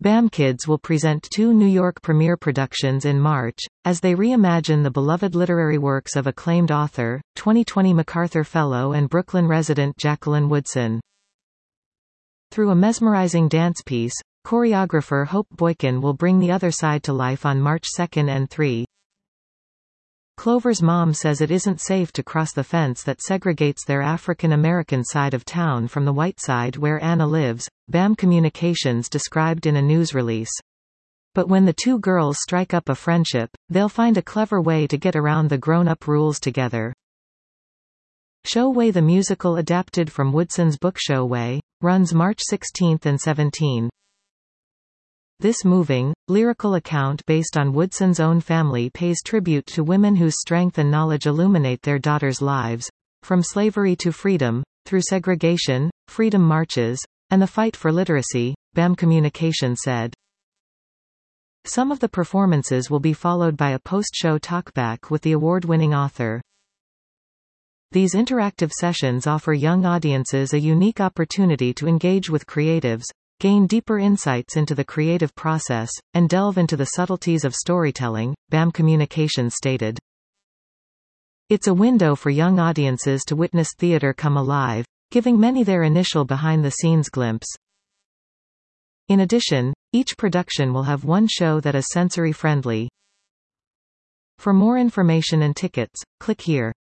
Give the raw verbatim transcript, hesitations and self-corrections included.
BAM Kids will present two New York premiere productions in March, as they reimagine the beloved literary works of acclaimed author, twenty twenty MacArthur Fellow and Brooklyn resident Jacqueline Woodson. Through a mesmerizing dance piece, choreographer Hope Boykin will bring the other side to life on March second and third. Clover's mom says it isn't safe to cross the fence that segregates their African American side of town from the white side where Anna lives, BAM Communications described in a news release. But when the two girls strike up a friendship, they'll find a clever way to get around the grown-up rules together. Show Way the musical, adapted from Woodson's book Show Way, runs March sixteenth and seventeenth. This moving, lyrical account based on Woodson's own family pays tribute to women whose strength and knowledge illuminate their daughters' lives, from slavery to freedom, through segregation, freedom marches, and the fight for literacy, BAM Communications said. Some of the performances will be followed by a post-show talkback with the award-winning author. These interactive sessions offer young audiences a unique opportunity to engage with creatives, gain deeper insights into the creative process, and delve into the subtleties of storytelling, BAM Communications stated. It's a window for young audiences to witness theater come alive, giving many their initial behind-the-scenes glimpse. In addition, each production will have one show that is sensory-friendly. For more information and tickets, click here.